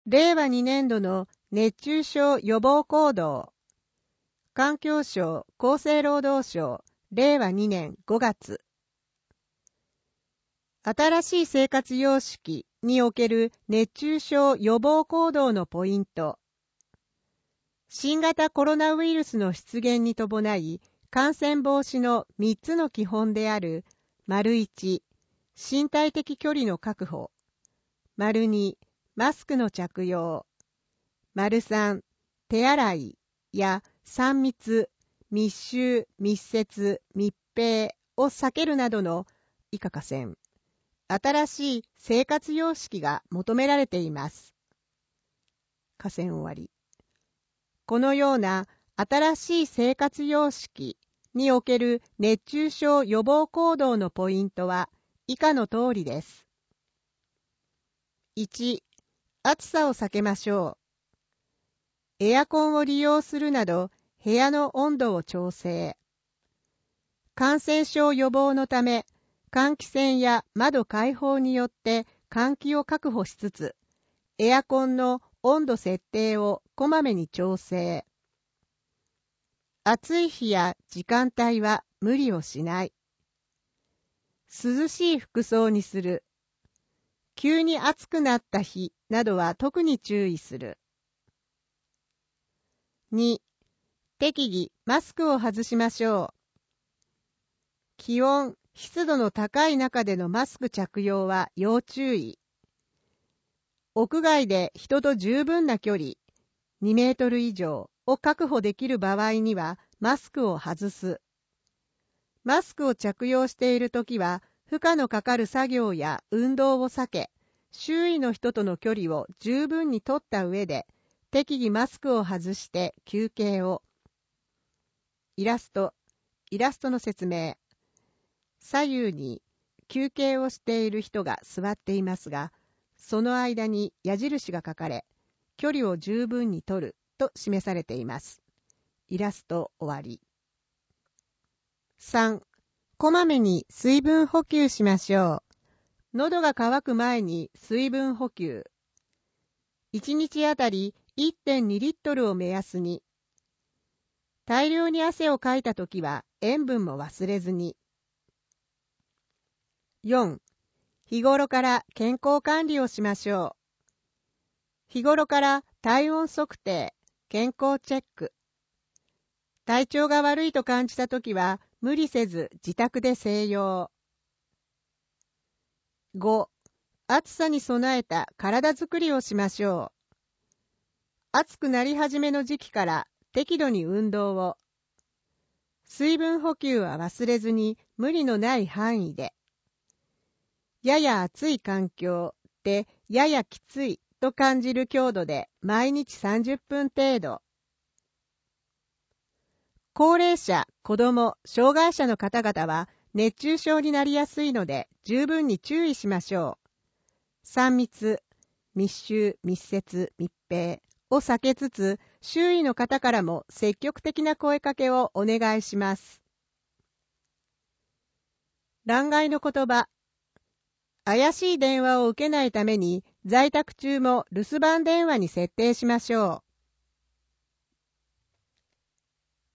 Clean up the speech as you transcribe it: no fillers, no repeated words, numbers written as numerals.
令和2年度の熱中症予防行動。環境省厚生労働省令和2年5月。新しい生活様式における熱中症予防行動のポイント。新型コロナウイルスの出現に伴い、感染防止の3つの基本である、1、身体的距離の確保。2、マスクの着用。3、手洗いや3密、密集、密接、密閉を避けるなどの以下下線。新しい生活様式が求められています。下線終わり。このような新しい生活様式における熱中症予防行動のポイントは以下の通りです。1、暑さを避けましょう。エアコンを利用するなど部屋の温度を調整。感染症予防のため、換気扇や窓開放によって換気を確保しつつ、エアコンの温度設定をこまめに調整。暑い日や時間帯は無理をしない。涼しい服装にする。急に暑くなった日などは特に注意する。2、適宜マスクを外しましょう。気温、湿度の高い中でのマスク着用は要注意。屋外で人と十分な距離、2メートル以上を確保できる場合にはマスクを外す。マスクを着用しているときは負荷のかかる作業や運動を避け、周囲の人との距離を十分に取った上で、適宜マスクを外して休憩を。イラストの説明。左右に休憩をしている人が座っていますが、その間に矢印が書かれ、距離を十分に取ると示されています。イラスト終わり。3、こまめに水分補給しましょう。喉が渇く前に水分補給。1日あたり 1.2 リットルを目安に。大量に汗をかいたときは塩分も忘れずに。4、日頃から健康管理をしましょう。日頃から体温測定、健康チェック。体調が悪いと感じたときは無理せず自宅で静養。5、暑さに備えた体づくりをしましょう。暑くなり始めの時期から適度に運動を。水分補給は忘れずに無理のない範囲で。やや暑い環境でややきついと感じる強度で毎日30分程度。高齢者、子ども、障害者の方々は熱中症になりやすいので十分に注意しましょう。3密、密集、密接、密閉を避けつつ、周囲の方からも積極的な声かけをお願いします。欄外の言葉。怪しい電話を受けないために在宅中も留守番電話に設定しましょう。